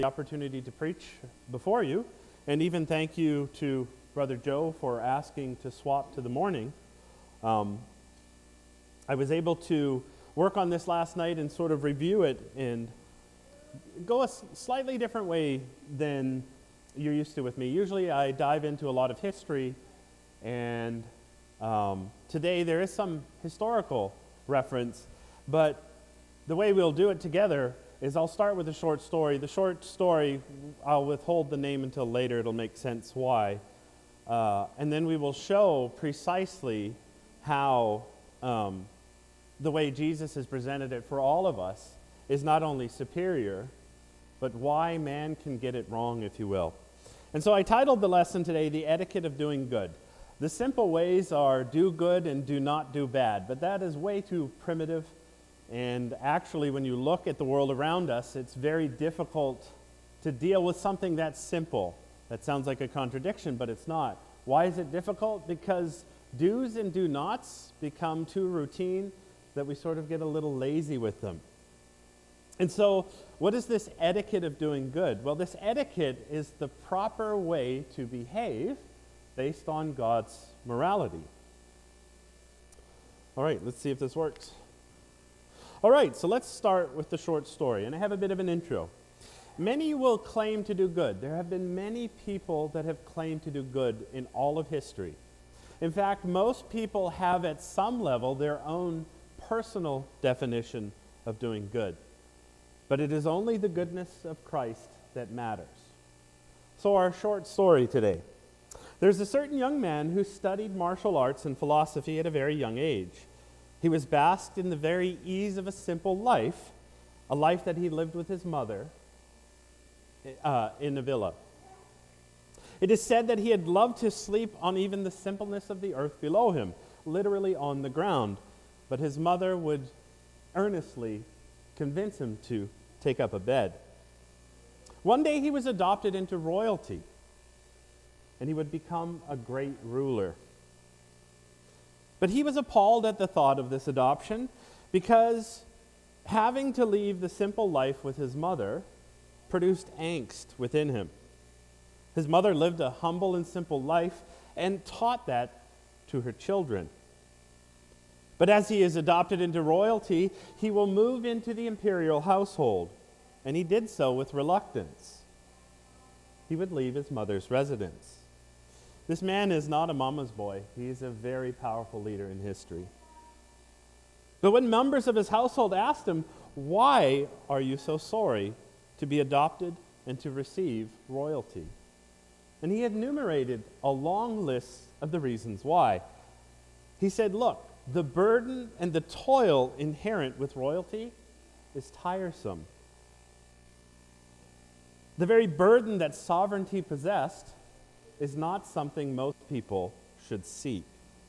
the opportunity to preach before you, and even thank you to Brother Joe for asking to swap to the morning. I was able to work on this last night and sort of review it and go a slightly different way than you're used to with me. Usually I dive into a lot of history, and today there is some historical reference, but the way we'll do it together is I'll start with a short story. The short story, I'll withhold the name until later. It'll make sense why. And then we will show precisely how the way Jesus has presented it for all of us is not only superior, but why man can get it wrong, if you will. And so I titled the lesson today, The Etiquette of Doing Good. The simple ways are do good and do not do bad, but that is way too primitive. And actually, when you look at the world around us, it's very difficult to deal with something that's simple. That sounds like a contradiction, but it's not. Why is it difficult? Because do's and do nots become too routine that we sort of get a little lazy with them. And so, what is this etiquette of doing good? Well, this etiquette is the proper way to behave based on God's morality. All right, let's see if this works. All right, so let's start with the short story, and I have a bit of an intro. Many will claim to do good. There have been many people that have claimed to do good in all of history. In fact, most people have at some level their own personal definition of doing good. But it is only the goodness of Christ that matters. So our short story today. There's a certain young man who studied martial arts and philosophy at a very young age. He was basked in the very ease of a simple life, a life that he lived with his mother in a villa. It is said that he had loved to sleep on even the simpleness of the earth below him, literally on the ground, but his mother would earnestly convince him to take up a bed. One day he was adopted into royalty, and he would become a great ruler. But he was appalled at the thought of this adoption because having to leave the simple life with his mother produced angst within him. His mother lived a humble and simple life and taught that to her children. But as he is adopted into royalty, he will move into the imperial household, and he did so with reluctance. He would leave his mother's residence. This man is not a mama's boy. He is a very powerful leader in history. But when members of his household asked him, "Why are you so sorry to be adopted and to receive royalty?" And he enumerated a long list of the reasons why. He said, "Look, the burden and the toil inherent with royalty is tiresome. The very burden that sovereignty possessed is not something most people should seek."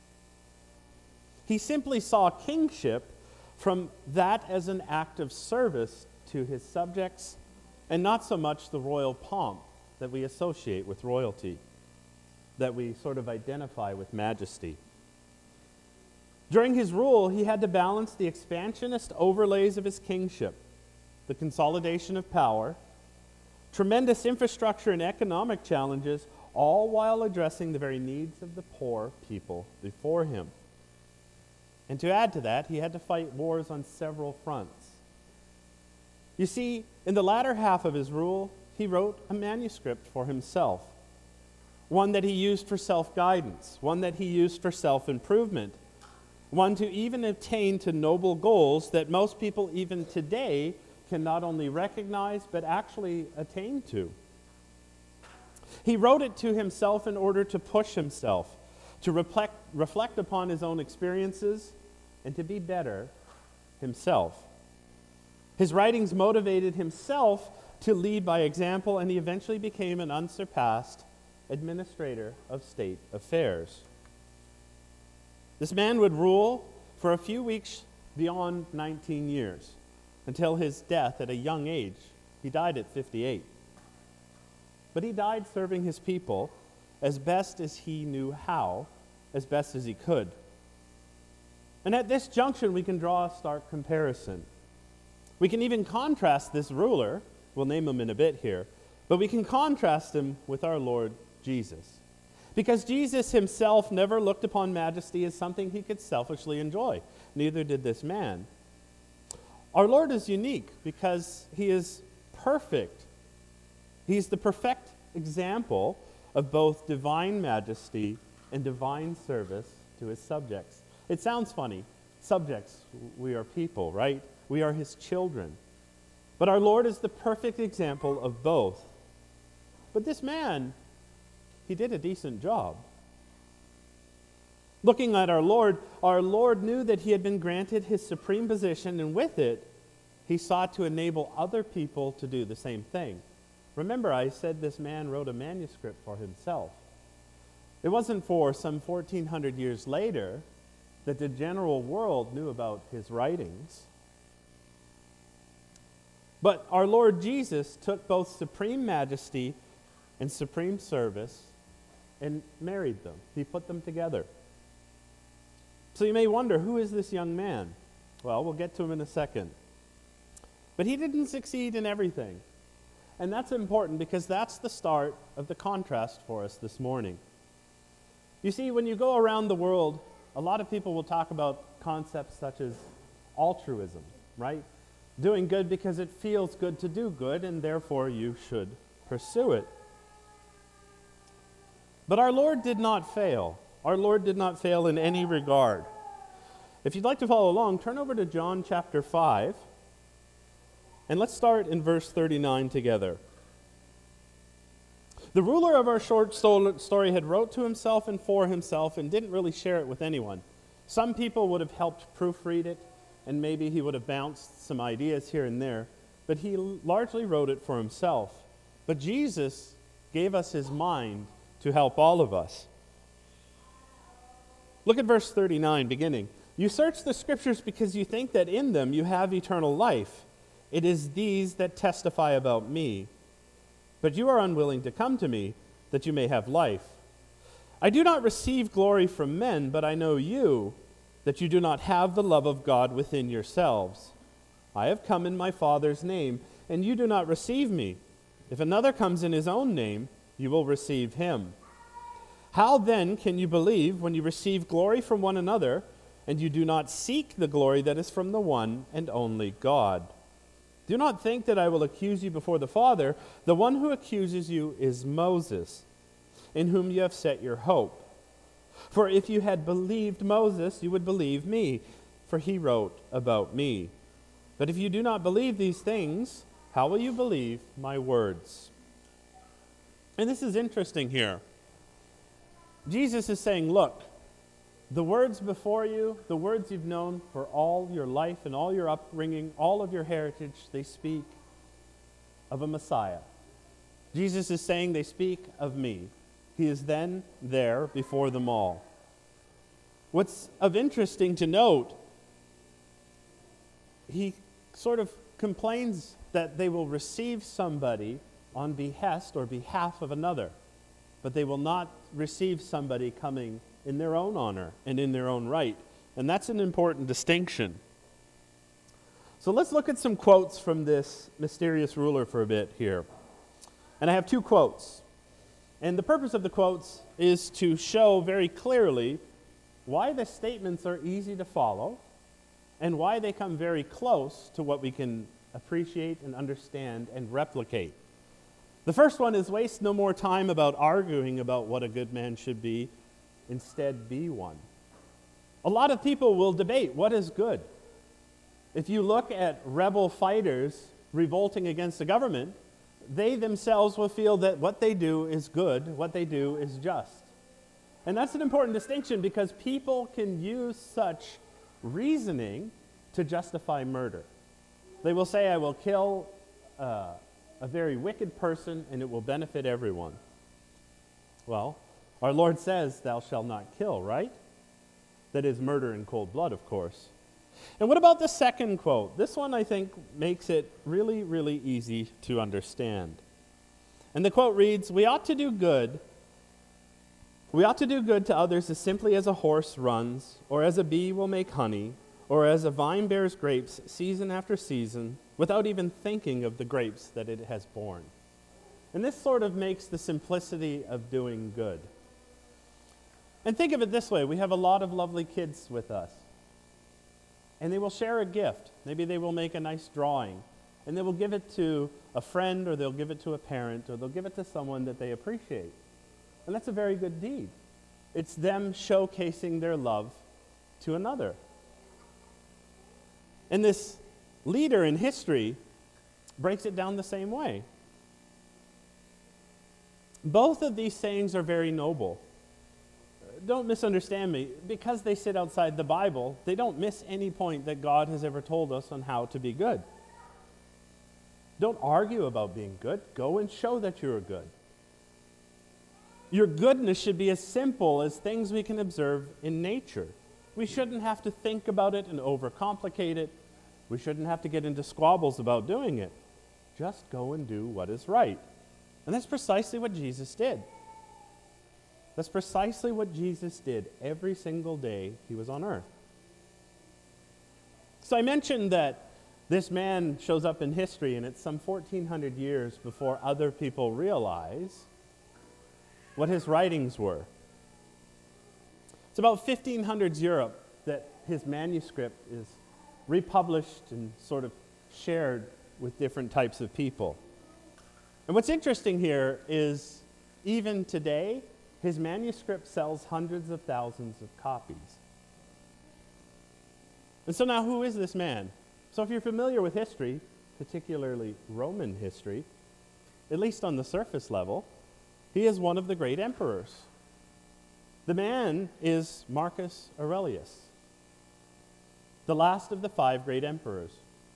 He simply saw kingship from that as an act of service to his subjects, and not so much the royal pomp that we associate with royalty, that we sort of identify with majesty. During his rule, he had to balance the expansionist overlays of his kingship, the consolidation of power, tremendous infrastructure and economic challenges, all while addressing the very needs of the poor people before him. And to add to that, he had to fight wars on several fronts. You see, in the latter half of his rule, he wrote a manuscript for himself, one that he used for self-guidance, one that he used for self-improvement, one to even attain to noble goals that most people even today can not only recognize but actually attain to. He wrote it to himself in order to push himself, to reflect upon his own experiences, and to be better himself. His writings motivated himself to lead by example, and he eventually became an unsurpassed administrator of state affairs. This man would rule for a few weeks beyond 19 years, until his death at a young age. He died at 58. But he died serving his people as best as he knew how, as best as he could. And at this junction, we can draw a stark comparison. We can even contrast this ruler We'll name them in a bit here. But we can contrast him with our Lord Jesus. Because Jesus himself never looked upon majesty as something he could selfishly enjoy. Neither did this man. Our Lord is unique because he is perfect. He's the perfect example of both divine majesty and divine service to his subjects. It sounds funny. Subjects, we are people, right? We are his children. But our Lord is the perfect example of both. But this man, he did a decent job. Looking at our Lord knew that he had been granted his supreme position, and with it, he sought to enable other people to do the same thing. Remember, I said this man wrote a manuscript for himself. It wasn't for some 1,400 years later that the general world knew about his writings. But our Lord Jesus took both supreme majesty and supreme service and married them. He put them together. So you may wonder, who is this young man? Well, we'll get to him in a second. But he didn't succeed in everything. And that's important because that's the start of the contrast for us this morning. You see, when you go around the world, a lot of people will talk about concepts such as altruism, right? Doing good because it feels good to do good, and therefore you should pursue it. But our Lord did not fail. Our Lord did not fail in any regard. If you'd like to follow along, turn over to John chapter 5, and let's start in verse 39 together. The ruler of our short story had wrote to himself and for himself and didn't really share it with anyone. Some people would have helped proofread it, and maybe he would have bounced some ideas here and there, but he largely wrote it for himself. But Jesus gave us his mind to help all of us. Look at verse 39 beginning. You search the scriptures because you think that in them you have eternal life. It is these that testify about me. But you are unwilling to come to me that you may have life. I do not receive glory from men, but I know you, that you do not have the love of God within yourselves. I have come in my Father's name, and you do not receive me. If another comes in his own name, you will receive him. How then can you believe when you receive glory from one another, and you do not seek the glory that is from the one and only God? Do not think that I will accuse you before the Father. The one who accuses you is Moses, in whom you have set your hope. For if you had believed Moses, you would believe me, for he wrote about me. But if you do not believe these things, how will you believe my words? And this is interesting here. Jesus is saying, look, the words before you, the words you've known for all your life and all your upbringing, all of your heritage, they speak of a Messiah. Jesus is saying they speak of me. He is then there before them all. What's of interesting to note, he sort of complains that they will receive somebody on behest or behalf of another, but they will not receive somebody coming in their own honor and in their own right. And that's an important distinction. So let's look at some quotes from this mysterious ruler for a bit here. And I have two quotes. And the purpose of the quotes is to show very clearly why the statements are easy to follow and why they come very close to what we can appreciate and understand and replicate. The first one is, waste no more time about arguing about what a good man should be. Instead, be one. A lot of people will debate what is good. If you look at rebel fighters revolting against the government, they themselves will feel that what they do is good, what they do is just. And that's an important distinction because people can use such reasoning to justify murder. They will say, I will kill a very wicked person and it will benefit everyone. Well, our Lord says, thou shalt not kill, right? That is murder in cold blood, of course. And what about the second quote? This one, I think, makes it really, really easy to understand. And the quote reads, we ought to do good to others as simply as a horse runs, or as a bee will make honey, or as a vine bears grapes season after season, without even thinking of the grapes that it has borne. And this sort of makes the simplicity of doing good. And think of it this way, we have a lot of lovely kids with us. And they will share a gift. Maybe they will make a nice drawing. And they will give it to a friend, or they'll give it to a parent, or they'll give it to someone that they appreciate. And that's a very good deed. It's them showcasing their love to another. And this leader in history breaks it down the same way. Both of these sayings are very noble. Don't misunderstand me. Because they sit outside the Bible, they don't miss any point that God has ever told us on how to be good. Don't argue about being good. Go and show that you're good. Your goodness should be as simple as things we can observe in nature. We shouldn't have to think about it and overcomplicate it. We shouldn't have to get into squabbles about doing it. Just go and do what is right. And that's precisely what Jesus did. That's precisely what Jesus did every single day he was on earth. So I mentioned that this man shows up in history, and it's some 1,400 years before other people realize what his writings were. It's about 1500s Europe that his manuscript is republished and sort of shared with different types of people. And what's interesting here is, even today, his manuscript sells hundreds of thousands of copies. And so now, who is this man? So if you're familiar with history, particularly Roman history, at least on the surface level, he is one of the great emperors. The man is Marcus Aurelius, the last of the 5 great emperors.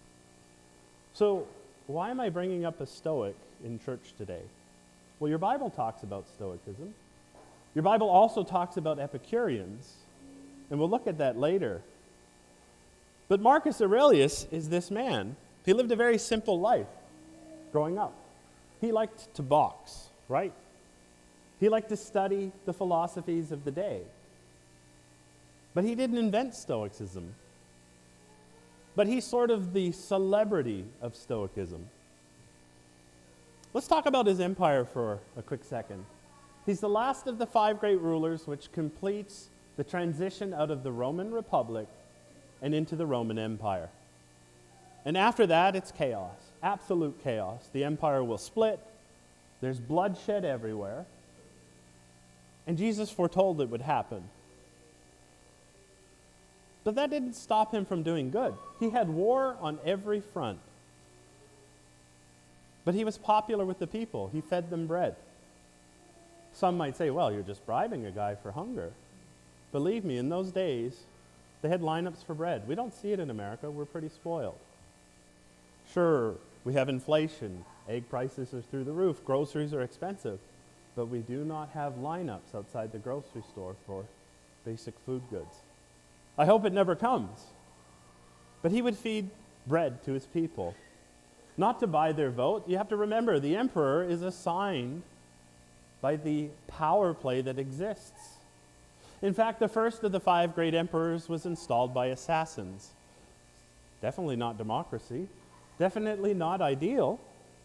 So why am I bringing up a Stoic in church today? Well, your Bible talks about Stoicism. Your Bible also talks about Epicureans, and we'll look at that later. But Marcus Aurelius is this man. He lived a very simple life growing up. He liked to box, right? He liked to study the philosophies of the day. But he didn't invent Stoicism. But he's sort of the celebrity of Stoicism. Let's talk about his empire for a quick second. He's the last of the 5 great rulers, which completes the transition out of the Roman Republic and into the Roman Empire. And after that, it's chaos, absolute chaos. The empire will split. There's bloodshed everywhere. And Jesus foretold it would happen. But that didn't stop him from doing good. He had war on every front. But he was popular with the people. He fed them bread. Some might say, well, you're just bribing a guy for hunger. Believe me, in those days, they had lineups for bread. We don't see it in America. We're pretty spoiled. Sure, we have inflation. Egg prices are through the roof. Groceries are expensive. But we do not have lineups outside the grocery store for basic food goods. I hope it never comes. But he would feed bread to his people. Not to buy their vote. You have to remember, the emperor is assigned by the power play that exists. In fact, the first of the 5 great emperors was installed by assassins. Definitely not democracy. Definitely not ideal.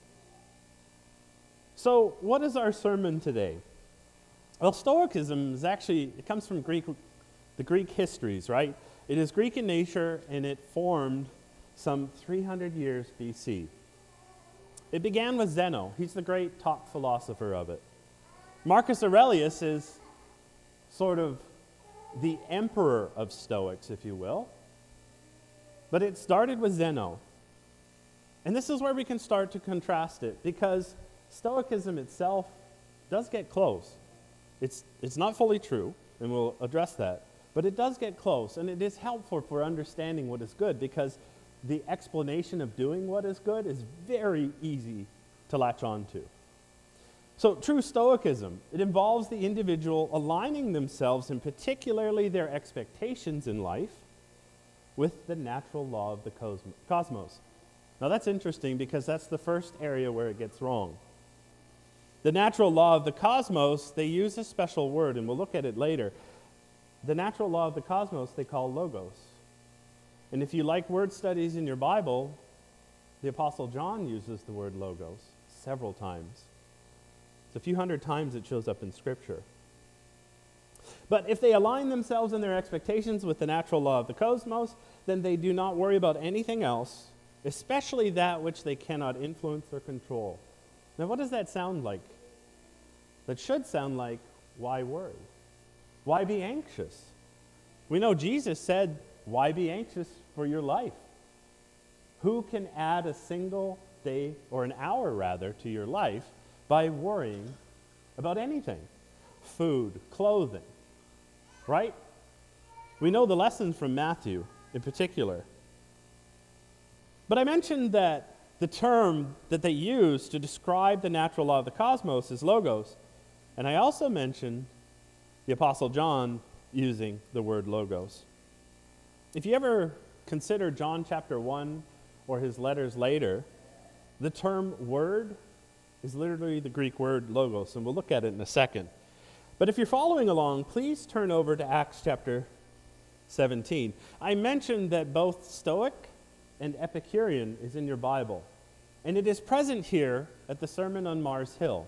So, what is our sermon today? Well, Stoicism is actually, it comes from the Greek histories, right? It is Greek in nature, and it formed some 300 years BC. It began with Zeno. He's the great top philosopher of it. Marcus Aurelius is sort of the emperor of Stoics, if you will. But it started with Zeno. And this is where we can start to contrast it, because Stoicism itself does get close. It's not fully true, and we'll address that. But it does get close, and it is helpful for understanding what is good, because the explanation of doing what is good is very easy to latch on to. So true Stoicism, it involves the individual aligning themselves, and particularly their expectations in life, with the natural law of the cosmos. Now that's interesting, because that's the first area where it gets wrong. The natural law of the cosmos, they use a special word, and we'll look at it later. The natural law of the cosmos they call logos. And if you like word studies in your Bible, The Apostle John uses the word logos several times. It's a few hundred times it shows up in Scripture. But if they align themselves in their expectations with the natural law of the cosmos, then they do not worry about anything else, especially that which they cannot influence or control. Now, what does that sound like? That should sound like, why worry? Why be anxious? We know Jesus said, why be anxious for your life? Who can add a single day, or an hour rather, to your life by worrying about anything? Food, clothing, right? We know the lessons from Matthew in particular. But I mentioned that the term that they use to describe the natural law of the cosmos is logos. And I also mentioned the Apostle John using the word logos. If you ever consider John chapter 1 or his letters later, the term word is literally the Greek word logos, and we'll look at it in a second. But if you're following along, please turn over to Acts chapter 17. I mentioned that both Stoic and Epicurean is in your Bible, and it is present here at the Sermon on Mars Hill.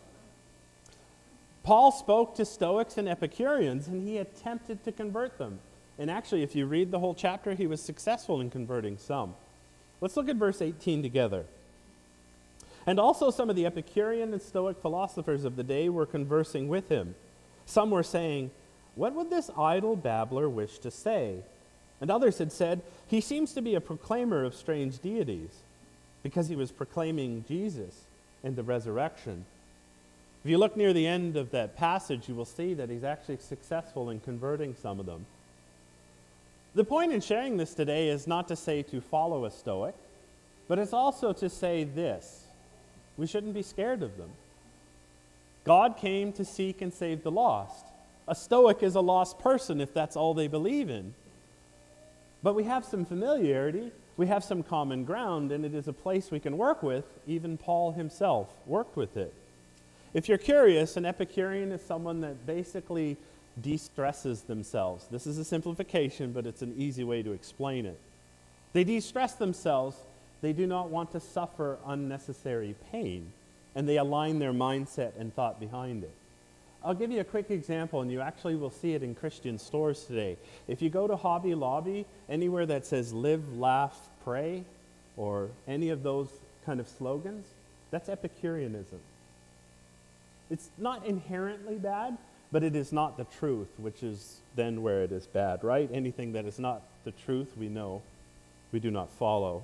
Paul spoke to Stoics and Epicureans, and he attempted to convert them. And actually, if you read the whole chapter, he was successful in converting some. Let's look at verse 18 together. And also some of the Epicurean and Stoic philosophers of the day were conversing with him. Some were saying, "What would this idle babbler wish to say?" And others had said, "He seems to be a proclaimer of strange deities," because he was proclaiming Jesus and the resurrection. If you look near the end of that passage, you will see that he's actually successful in converting some of them. The point in sharing this today is not to say to follow a Stoic, but it's also to say this: we shouldn't be scared of them. God came to seek and save the lost. A Stoic is a lost person if that's all they believe in. But we have some familiarity, we have some common ground, and it is a place we can work with. Even Paul himself worked with it. If you're curious, an Epicurean is someone that basically de-stresses themselves. This is a simplification, but it's an easy way to explain it. They de-stress themselves. They do not want to suffer unnecessary pain, and they align their mindset and thought behind it. I'll give you a quick example, and you actually will see it in Christian stores today. If you go to Hobby Lobby, anywhere that says live, laugh, pray, or any of those kind of slogans, that's Epicureanism. It's not inherently bad, but it is not the truth, which is then where it is bad, right? Anything that is not the truth, we know we do not follow.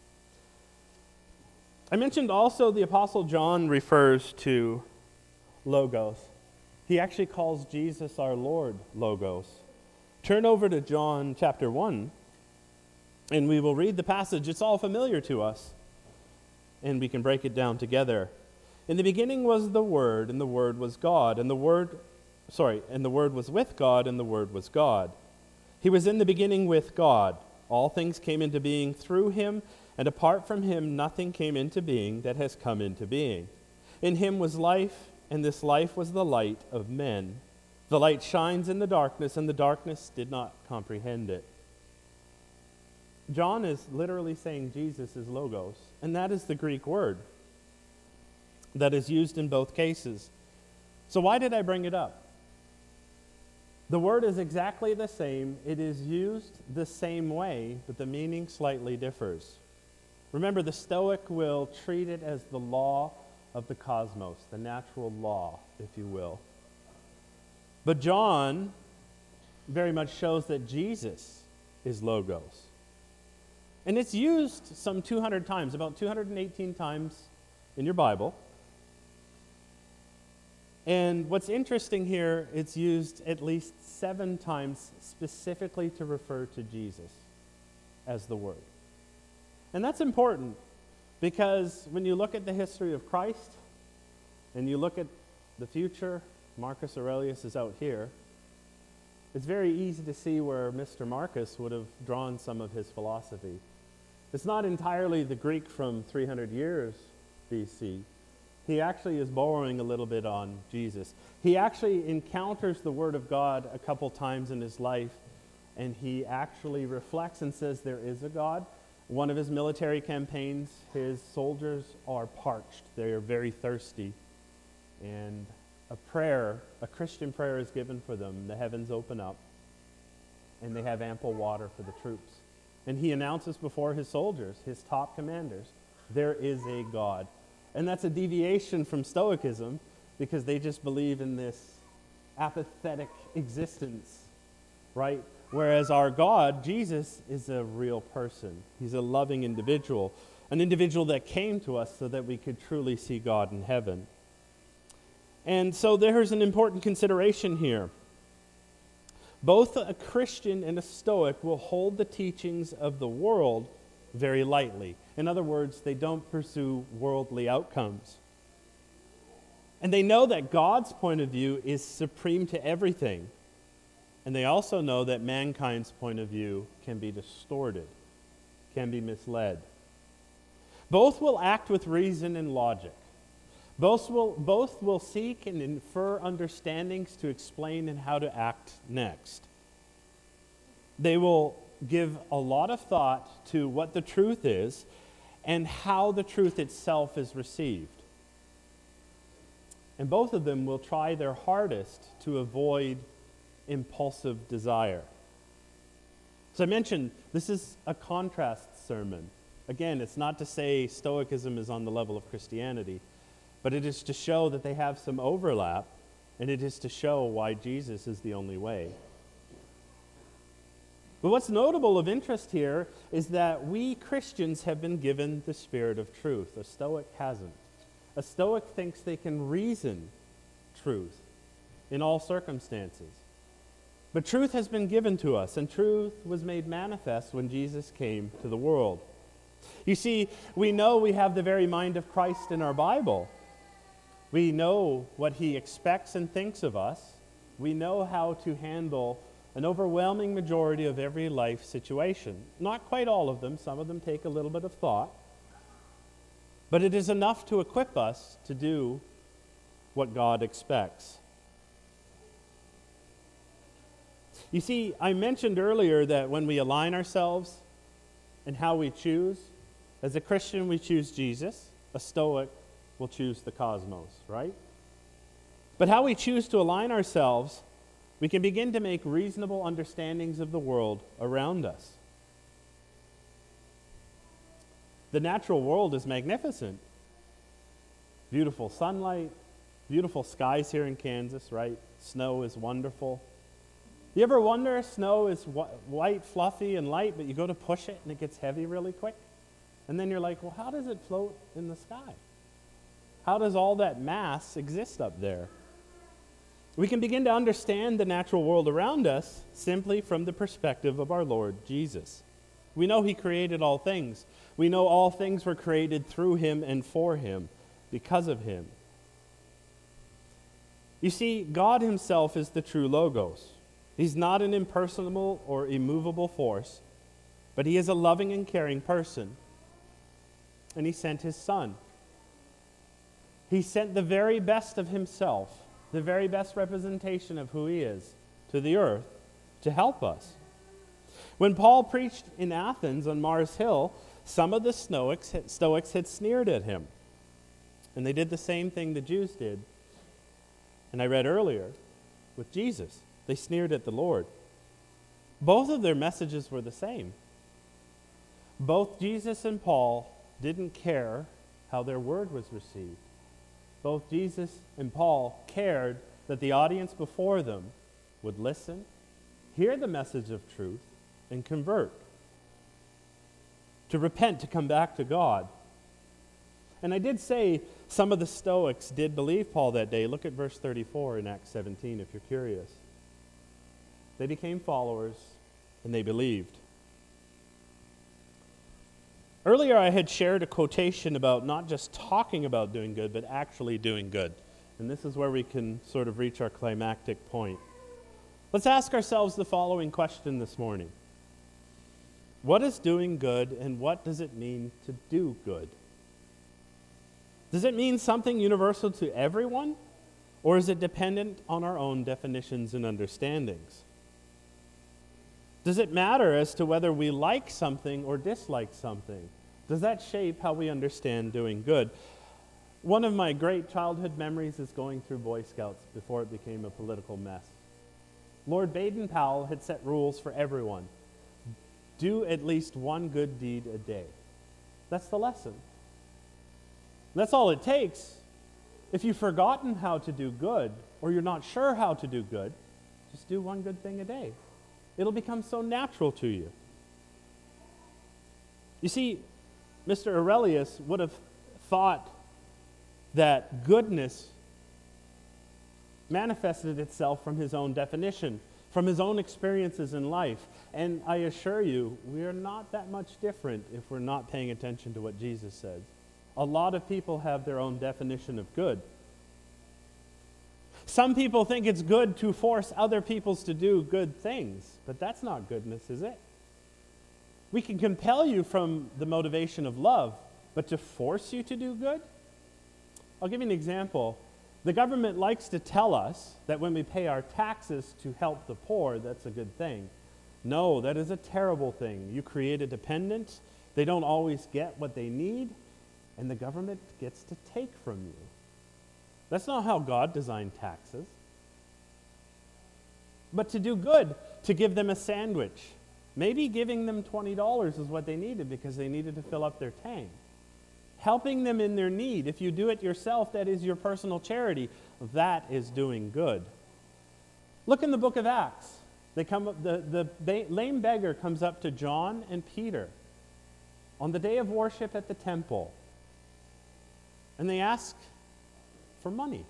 I mentioned also the Apostle John refers to logos. He actually calls Jesus our Lord logos. Turn over to John chapter 1, and we will read the passage. It's all familiar to us, and we can break it down together. In the beginning was the Word, and the Word was God, and the Word was with God, and the Word was God. He was in the beginning with God. All things came into being through him, and apart from him nothing came into being that has come into being. In him was life, and this life was the light of men. The light shines in the darkness, and the darkness did not comprehend it. John is literally saying Jesus is logos, and that is the Greek word that is used in both cases. So why did I bring it up? The word is exactly the same. It is used the same way, but the meaning slightly differs. Remember, the Stoic will treat it as the law of the cosmos, the natural law, if you will. But John very much shows that Jesus is logos. And it's used some 200 times, about 218 times in your Bible. And what's interesting here, it's used at least 7 times specifically to refer to Jesus as the Word. And that's important because when you look at the history of Christ and you look at the future, Marcus Aurelius is out here, it's very easy to see where Mr. Marcus would have drawn some of his philosophy. It's not entirely the Greek from 300 years BC. He actually is borrowing a little bit on Jesus. He actually encounters the Word of God a couple times in his life, and he actually reflects and says there is a God. One of his military campaigns, his soldiers are parched. They are very thirsty. And a Christian prayer is given for them. The heavens open up, and they have ample water for the troops. And he announces before his soldiers, his top commanders, there is a God. And that's a deviation from Stoicism, because they just believe in this apathetic existence, right? Whereas our God, Jesus, is a real person. He's a loving individual, an individual that came to us so that we could truly see God in heaven. And so there's an important consideration here. Both a Christian and a Stoic will hold the teachings of the world very lightly. In other words, they don't pursue worldly outcomes. And they know that God's point of view is supreme to everything. And they also know that mankind's point of view can be distorted, can be misled. Both will act with reason and logic. Both will seek and infer understandings to explain and how to act next. They will give a lot of thought to what the truth is and how the truth itself is received. And both of them will try their hardest to avoid impulsive desire. So I mentioned this is a contrast sermon. Again, it's not to say Stoicism is on the level of Christianity, but it is to show that they have some overlap, and it is to show why Jesus is the only way. But what's notable of interest here is that we Christians have been given the Spirit of truth. A Stoic hasn't. A Stoic thinks they can reason truth in all circumstances. But truth has been given to us, and truth was made manifest when Jesus came to the world. You see, we know we have the very mind of Christ in our Bible. We know what he expects and thinks of us. We know how to handle an overwhelming majority of every life situation. Not quite all of them. Some of them take a little bit of thought. But it is enough to equip us to do what God expects. You see, I mentioned earlier that when we align ourselves and how we choose, as a Christian we choose Jesus, a Stoic will choose the cosmos, right? But how we choose to align ourselves, we can begin to make reasonable understandings of the world around us. The natural world is magnificent. Beautiful sunlight, beautiful skies here in Kansas, right? Snow is wonderful. You ever wonder if snow is white, fluffy, and light, but you go to push it and it gets heavy really quick? And then you're like, well, how does it float in the sky? How does all that mass exist up there? We can begin to understand the natural world around us simply from the perspective of our Lord Jesus. We know he created all things. We know all things were created through him and for him, because of him. You see, God himself is the true Logos. He's not an impersonal or immovable force, but he is a loving and caring person. And he sent his Son. He sent the very best of himself, the very best representation of who he is, to the earth to help us. When Paul preached in Athens on Mars Hill, some of the Stoics had sneered at him. And they did the same thing the Jews did. And I read earlier with Jesus. They sneered at the Lord. Both of their messages were the same. Both Jesus and Paul didn't care how their word was received. Both Jesus and Paul cared that the audience before them would listen, hear the message of truth, and convert. To repent, to come back to God. And I did say some of the Stoics did believe Paul that day. Look at verse 34 in Acts 17 if you're curious. They became followers and they believed. Earlier I had shared a quotation about not just talking about doing good, but actually doing good. And this is where we can sort of reach our climactic point. Let's ask ourselves the following question this morning. What is doing good, and what does it mean to do good? Does it mean something universal to everyone, or is it dependent on our own definitions and understandings? Does it matter as to whether we like something or dislike something? Does that shape how we understand doing good? One of my great childhood memories is going through Boy Scouts before it became a political mess. Lord Baden-Powell had set rules for everyone. Do at least one good deed a day. That's the lesson. That's all it takes. If you've forgotten how to do good, or you're not sure how to do good, just do one good thing a day. It'll become so natural to you. You see, Mr. Aurelius would have thought that goodness manifested itself from his own definition, from his own experiences in life. And I assure you, we are not that much different if we're not paying attention to what Jesus says. A lot of people have their own definition of good. Some people think it's good to force other people to do good things, but that's not goodness, is it? We can compel you from the motivation of love, but to force you to do good? I'll give you an example. The government likes to tell us that when we pay our taxes to help the poor, that's a good thing. No, that is a terrible thing. You create a dependent. They don't always get what they need, and the government gets to take from you. That's not how God designed taxes. But to do good, to give them a sandwich. Maybe giving them $20 is what they needed because they needed to fill up their tank. Helping them in their need. If you do it yourself, that is your personal charity. That is doing good. Look in the book of Acts. The lame beggar comes up to John and Peter on the day of worship at the temple. And they ask for money.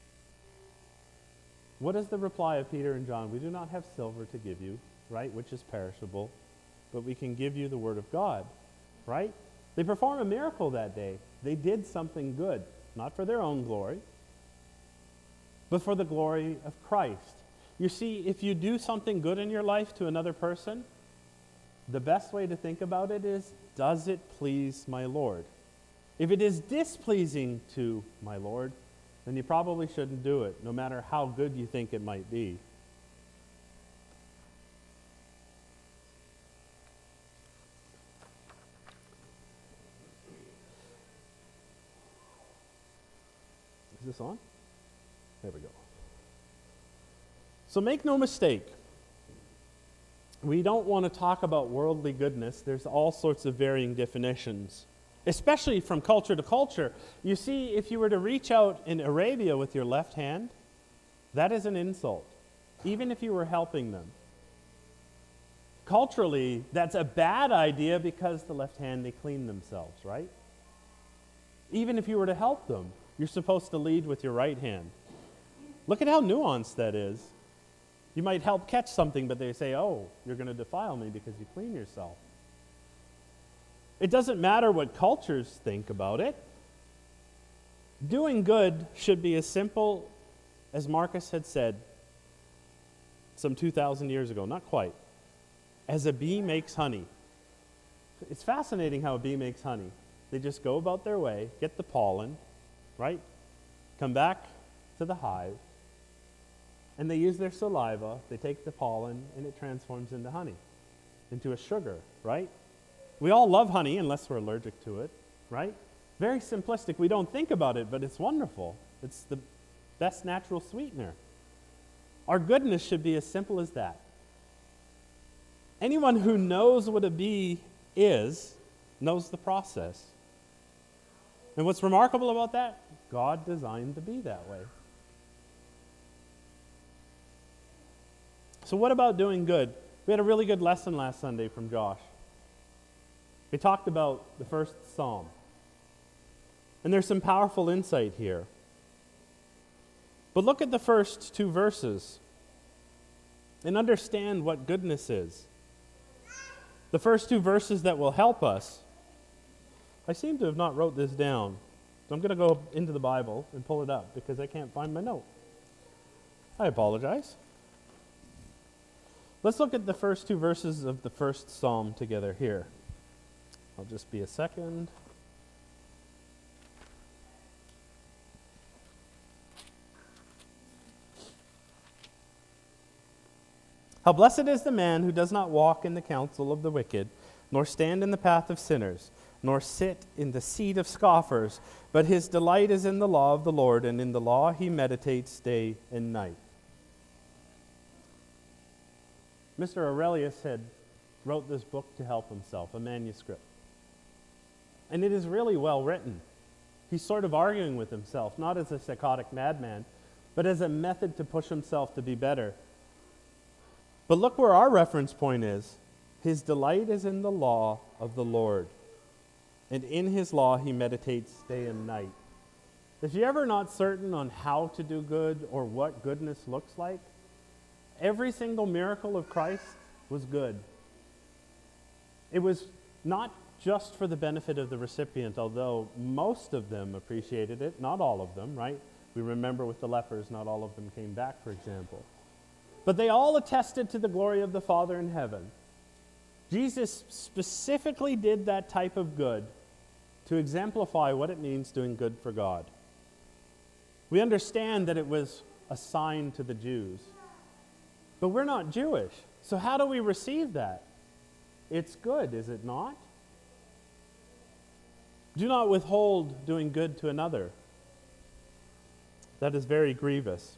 What is the reply of Peter and John? We do not have silver to give you, right, which is perishable, but we can give you the word of God, right? They perform a miracle that day. They did something good, not for their own glory, but for the glory of Christ. You see, if you do something good in your life to another person, the best way to think about it is, does it please my Lord? If it is displeasing to my Lord, then you probably shouldn't do it, no matter how good you think it might be. Is this on? There we go. So make no mistake, we don't want to talk about worldly goodness. There's all sorts of varying definitions, especially from culture to culture. You see, if you were to reach out in Arabia with your left hand, that is an insult, even if you were helping them. Culturally, that's a bad idea because the left hand, they clean themselves, right? Even if you were to help them, you're supposed to lead with your right hand. Look at how nuanced that is. You might help catch something, but they say, oh, you're going to defile me because you clean yourself. It doesn't matter what cultures think about it. Doing good should be as simple as Marcus had said some 2,000 years ago, not quite, as a bee makes honey. It's fascinating how a bee makes honey. They just go about their way, get the pollen, right? Come back to the hive, and they use their saliva, they take the pollen, and it transforms into honey, into a sugar, right? We all love honey unless we're allergic to it, right? Very simplistic. We don't think about it, but it's wonderful. It's the best natural sweetener. Our goodness should be as simple as that. Anyone who knows what a bee is knows the process. And what's remarkable about that? God designed the bee that way. So what about doing good? We had a really good lesson last Sunday from Josh. We talked about the first psalm. And there's some powerful insight here. But look at the first two verses and understand what goodness is. The first two verses that will help us. I seem to have not wrote this down. So I'm going to go into the Bible and pull it up because I can't find my note. I apologize. Let's look at the first two verses of the first psalm together here. I'll just be a second. How blessed is the man who does not walk in the counsel of the wicked, nor stand in the path of sinners, nor sit in the seat of scoffers, but his delight is in the law of the Lord, and in the law he meditates day and night. Mr. Aurelius had wrote this book to help himself, a manuscript. And it is really well written. He's sort of arguing with himself, not as a psychotic madman, but as a method to push himself to be better. But look where our reference point is. His delight is in the law of the Lord, and in his law he meditates day and night. If you're ever not certain on how to do good or what goodness looks like, every single miracle of Christ was good. It was not just for the benefit of the recipient, although most of them appreciated it, not all of them, right? We remember with the lepers, not all of them came back, for example. But they all attested to the glory of the Father in heaven. Jesus specifically did that type of good to exemplify what it means doing good for God. We understand that it was a sign to the Jews. But we're not Jewish. So how do we receive that? It's good, is it not? Do not withhold doing good to another. That is very grievous.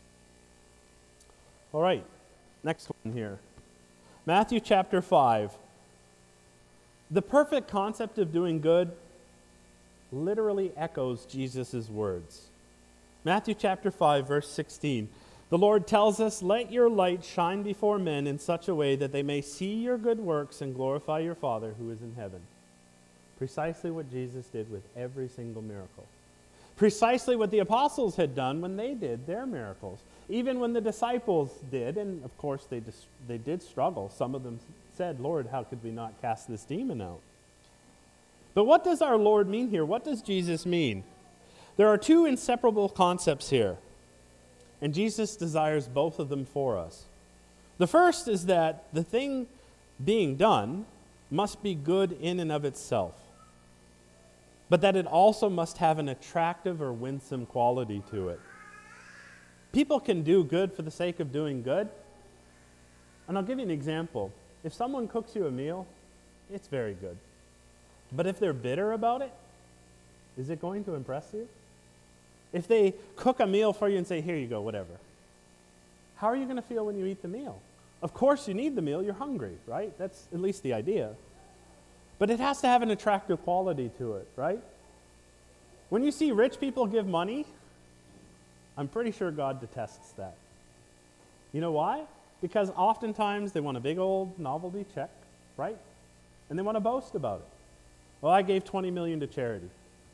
All right, next one here. Matthew chapter 5. The perfect concept of doing good literally echoes Jesus' words. Matthew chapter 5, verse 16. The Lord tells us, "Let your light shine before men in such a way that they may see your good works and glorify your Father who is in heaven." Precisely what Jesus did with every single miracle. Precisely what the apostles had done when they did their miracles. Even when the disciples did, and of course they did struggle. Some of them said, "Lord, how could we not cast this demon out?" But what does our Lord mean here? What does Jesus mean? There are two inseparable concepts here, and Jesus desires both of them for us. The first is that the thing being done must be good in and of itself, but that it also must have an attractive or winsome quality to it. People can do good for the sake of doing good. And I'll give you an example. If someone cooks you a meal, it's very good. But if they're bitter about it, is it going to impress you? If they cook a meal for you and say, "Here you go, whatever," how are you going to feel when you eat the meal? Of course you need the meal, you're hungry, right? That's at least the idea. But it has to have an attractive quality to it, right? When you see rich people give money, I'm pretty sure God detests that. You know why? Because oftentimes they want a big old novelty check, right? And they want to boast about it. Well, I gave $20 million to charity.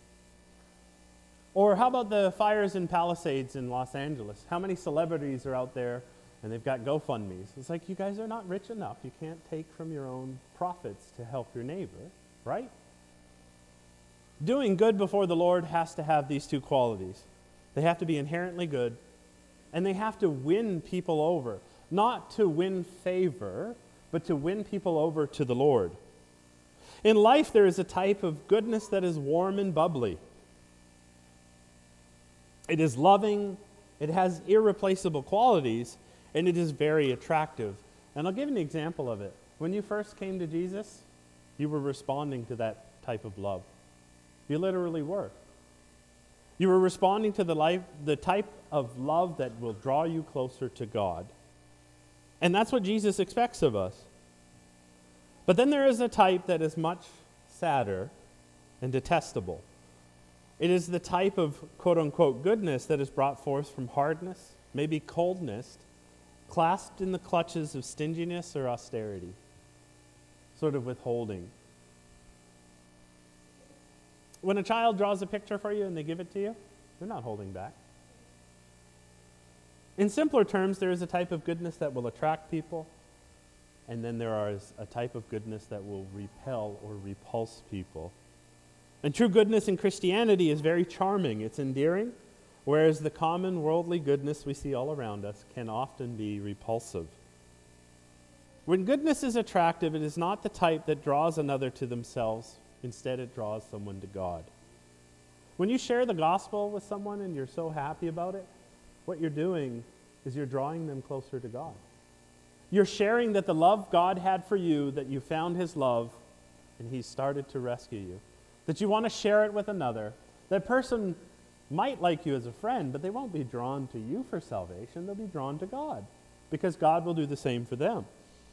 Or how about the fires in Palisades in Los Angeles? How many celebrities are out there and they've got GoFundMes? It's like, you guys are not rich enough. You can't take from your own profits to help your neighbor, right? Doing good before the Lord has to have these two qualities. They have to be inherently good, and they have to win people over. Not to win favor, but to win people over to the Lord. In life, there is a type of goodness that is warm and bubbly. It is loving, it has irreplaceable qualities, and it is very attractive. And I'll give you an example of it. When you first came to Jesus, you were responding to that type of love. You literally were. You were responding to the type of love that will draw you closer to God. And that's what Jesus expects of us. But then there is a type that is much sadder and detestable. It is the type of quote-unquote goodness that is brought forth from hardness, maybe coldness, clasped in the clutches of stinginess or austerity, sort of withholding. When a child draws a picture for you and they give it to you, they're not holding back. In simpler terms, there is a type of goodness that will attract people, and then there is a type of goodness that will repel or repulse people. And true goodness in Christianity is very charming. It's endearing, whereas the common worldly goodness we see all around us can often be repulsive. When goodness is attractive, it is not the type that draws another to themselves. Instead, it draws someone to God. When you share the gospel with someone and you're so happy about it, what you're doing is you're drawing them closer to God. You're sharing that the love God had for you, that you found his love, and he started to rescue you. That you want to share it with another. That person might like you as a friend, but they won't be drawn to you for salvation. They'll be drawn to God, because God will do the same for them.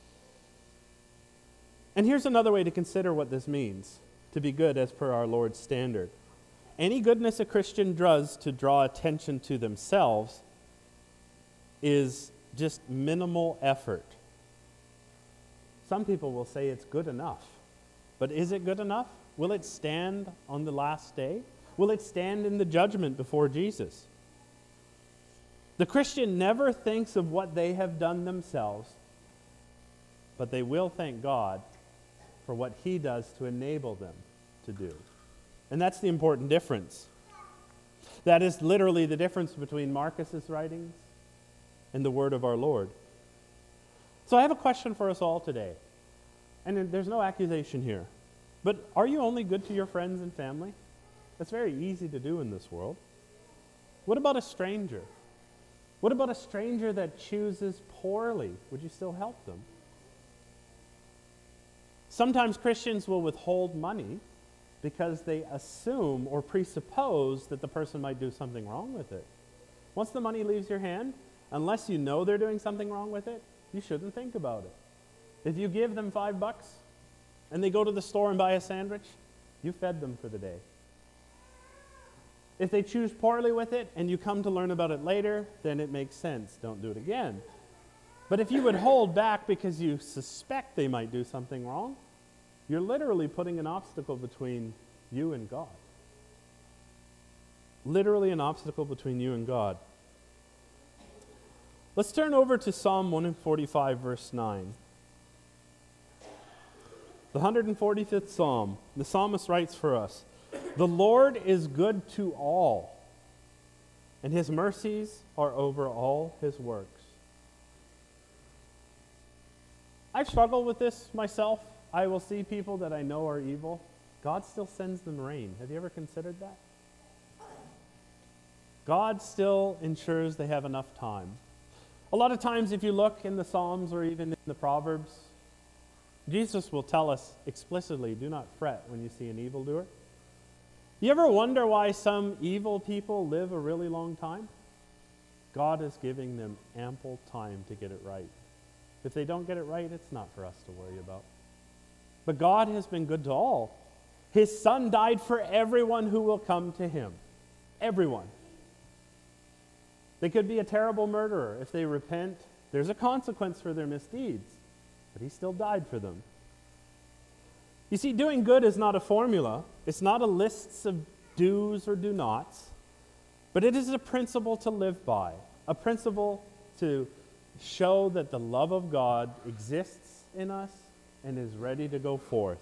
And here's another way to consider what this means, to be good as per our Lord's standard. Any goodness a Christian does to draw attention to themselves is just minimal effort. Some people will say it's good enough. But is it good enough? Will it stand on the last day? Will it stand in the judgment before Jesus? The Christian never thinks of what they have done themselves, but they will thank God for what he does to enable them to do. And that's the important difference. That is literally the difference between Marcus's writings and the word of our Lord. So I have a question for us all today. And there's no accusation here. But are you only good to your friends and family? That's very easy to do in this world. What about a stranger? What about a stranger that chooses poorly? Would you still help them? Sometimes Christians will withhold money because they assume or presuppose that the person might do something wrong with it. Once the money leaves your hand, unless you know they're doing something wrong with it, you shouldn't think about it. If you give them $5 and they go to the store and buy a sandwich, you fed them for the day. If they choose poorly with it and you come to learn about it later, then it makes sense. Don't do it again. But if you would hold back because you suspect they might do something wrong, you're literally putting an obstacle between you and God. Literally an obstacle between you and God. Let's turn over to Psalm 145, verse 9. The 145th Psalm. The psalmist writes for us, "The Lord is good to all, and his mercies are over all his works." I've struggled with this myself. I will see people that I know are evil. God still sends them rain. Have you ever considered that? God still ensures they have enough time. A lot of times if you look in the Psalms or even in the Proverbs, Jesus will tell us explicitly, do not fret when you see an evildoer. You ever wonder why some evil people live a really long time? God is giving them ample time to get it right. If they don't get it right, it's not for us to worry about. But God has been good to all. His Son died for everyone who will come to him. Everyone. They could be a terrible murderer. If they repent, there's a consequence for their misdeeds. But he still died for them. You see, doing good is not a formula. It's not a list of do's or do nots. But it is a principle to live by. A principle to show that the love of God exists in us and is ready to go forth.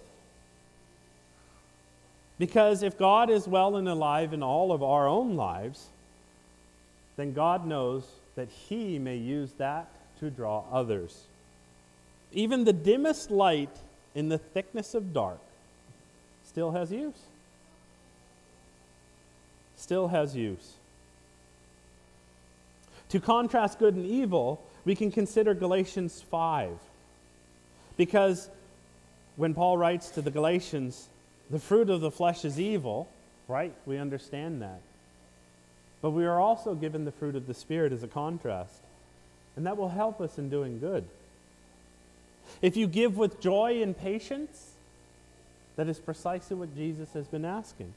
Because if God is well and alive in all of our own lives, then God knows that he may use that to draw others. Even the dimmest light in the thickness of dark still has use. Still has use. To contrast good and evil, we can consider Galatians 5. Because when Paul writes to the Galatians, the fruit of the flesh is evil, right? We understand that. But we are also given the fruit of the Spirit as a contrast. And that will help us in doing good. If you give with joy and patience, that is precisely what Jesus has been asking.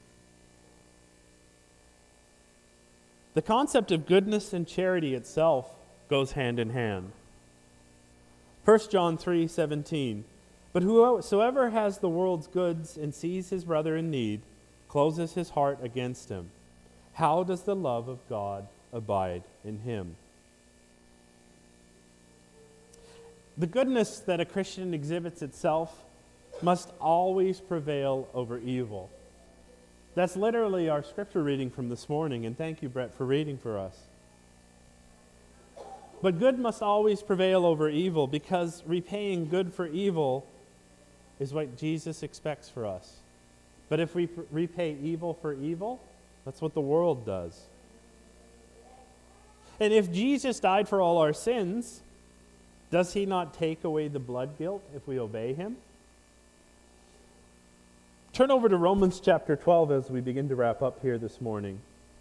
The concept of goodness and charity itself goes hand in hand. 1 John 3:17, "But whosoever has the world's goods and sees his brother in need, closes his heart against him. How does the love of God abide in him?" The goodness that a Christian exhibits itself must always prevail over evil. That's literally our scripture reading from this morning, and thank you, Brett, for reading for us. But good must always prevail over evil, because repaying good for evil is what Jesus expects for us. But if we repay evil for evil, that's what the world does. And if Jesus died for all our sins, Does he not take away the blood guilt if we obey him? Turn over to Romans chapter 12 as we begin to wrap up here this morning.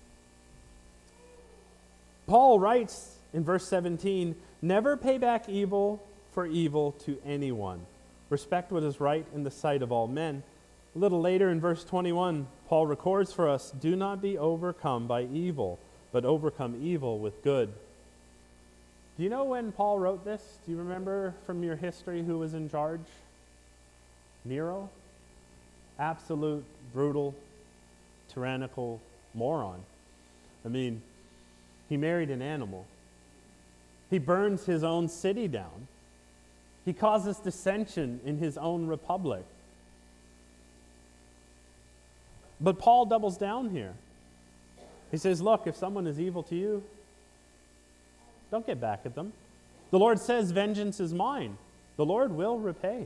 Paul writes in verse 17, "Never pay back evil for evil to anyone. Respect what is right in the sight of all men." A little later in verse 21, Paul records for us, "Do not be overcome by evil, but overcome evil with good." Do you know when Paul wrote this? Do you remember from your history who was in charge? Nero? Absolute, brutal, tyrannical moron. I mean, he married an animal. He burns his own city down. He causes dissension in his own republic. But Paul doubles down here. He says, look, if someone is evil to you, don't get back at them. The Lord says, vengeance is mine. The Lord will repay.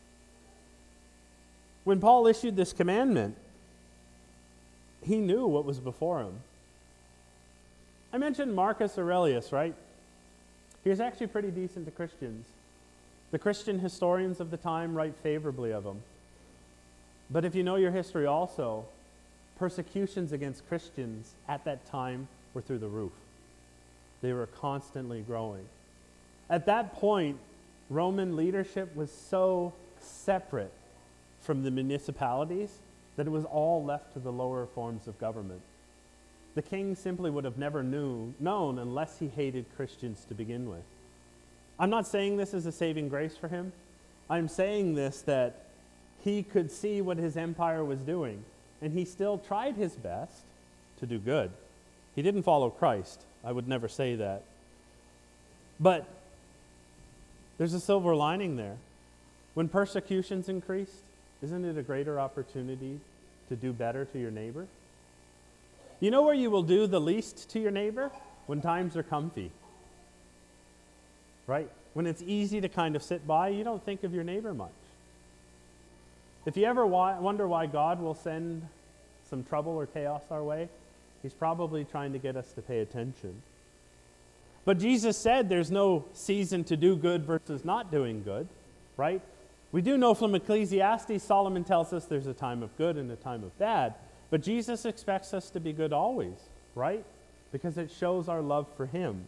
When Paul issued this commandment, he knew what was before him. I mentioned Marcus Aurelius, right? He was actually pretty decent to Christians. The Christian historians of the time write favorably of him. But if you know your history also, persecutions against Christians at that time were through the roof. They were constantly growing. At that point, Roman leadership was so separate from the municipalities that it was all left to the lower forms of government. The king simply would have never known unless he hated Christians to begin with. I'm not saying this is a saving grace for him. I'm saying this that he could see what his empire was doing, and he still tried his best to do good. He didn't follow Christ. I would never say that. But there's a silver lining there. When persecutions increased, isn't it a greater opportunity to do better to your neighbor? You know where you will do the least to your neighbor? When times are comfy. Right? When it's easy to kind of sit by, you don't think of your neighbor much. If you ever wonder why God will send some trouble or chaos our way, he's probably trying to get us to pay attention. But Jesus said there's no season to do good versus not doing good, right? We do know from Ecclesiastes, Solomon tells us there's a time of good and a time of bad. But Jesus expects us to be good always, right? Because it shows our love for him.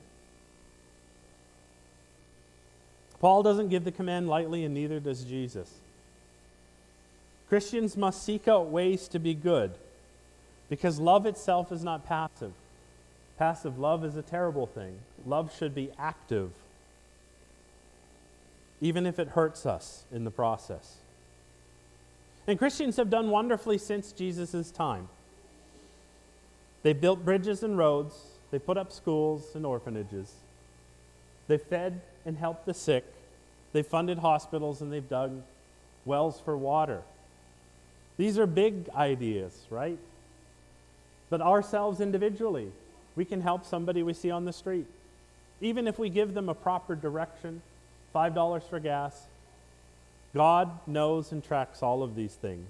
Paul doesn't give the command lightly, and neither does Jesus. Christians must seek out ways to be good, because love itself is not passive. Passive love is a terrible thing. Love should be active, even if it hurts us in the process. And Christians have done wonderfully since Jesus' time. They built bridges and roads. They put up schools and orphanages. They fed and helped the sick. They funded hospitals, and they've dug wells for water. These are big ideas, right? But ourselves individually, we can help somebody we see on the street. Even if we give them a proper direction, $5 for gas, God knows and tracks all of these things.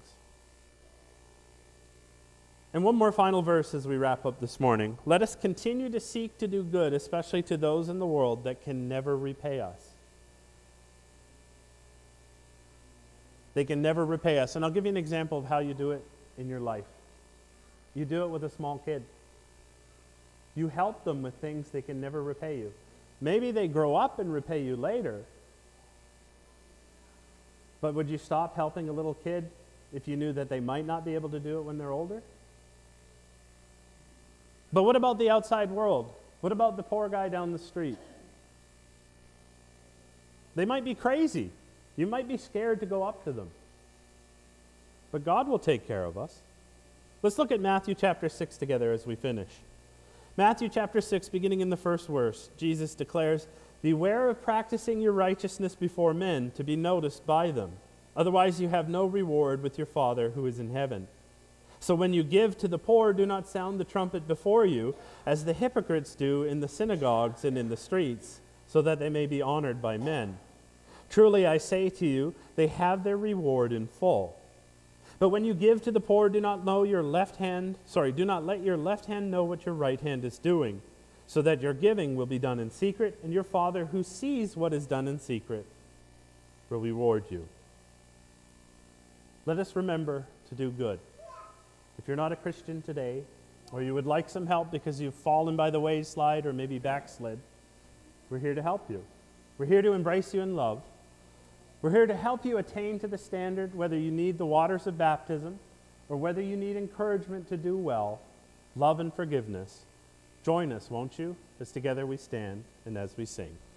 And one more final verse as we wrap up this morning. Let us continue to seek to do good, especially to those in the world that can never repay us. They can never repay us. And I'll give you an example of how you do it in your life. You do it with a small kid. You help them with things they can never repay you. Maybe they grow up and repay you later. But would you stop helping a little kid if you knew that they might not be able to do it when they're older? But what about the outside world? What about the poor guy down the street? They might be crazy. You might be scared to go up to them. But God will take care of us. Let's look at Matthew chapter 6 together as we finish. Matthew chapter 6, beginning in the first verse, Jesus declares, "Beware of practicing your righteousness before men to be noticed by them. Otherwise you have no reward with your Father who is in heaven. So when you give to the poor, do not sound the trumpet before you, as the hypocrites do in the synagogues and in the streets, so that they may be honored by men. Truly I say to you, they have their reward in full. But when you give to the poor, do not let your left hand know what your right hand is doing, so that your giving will be done in secret, and your Father who sees what is done in secret will reward you. Let us remember to do good. If you're not a Christian today, or you would like some help because you've fallen by the wayside or maybe backslid, we're here to help you. We're here to embrace you in love. We're here to help you attain to the standard, whether you need the waters of baptism or whether you need encouragement to do well, love and forgiveness. Join us, won't you, as together we stand and as we sing.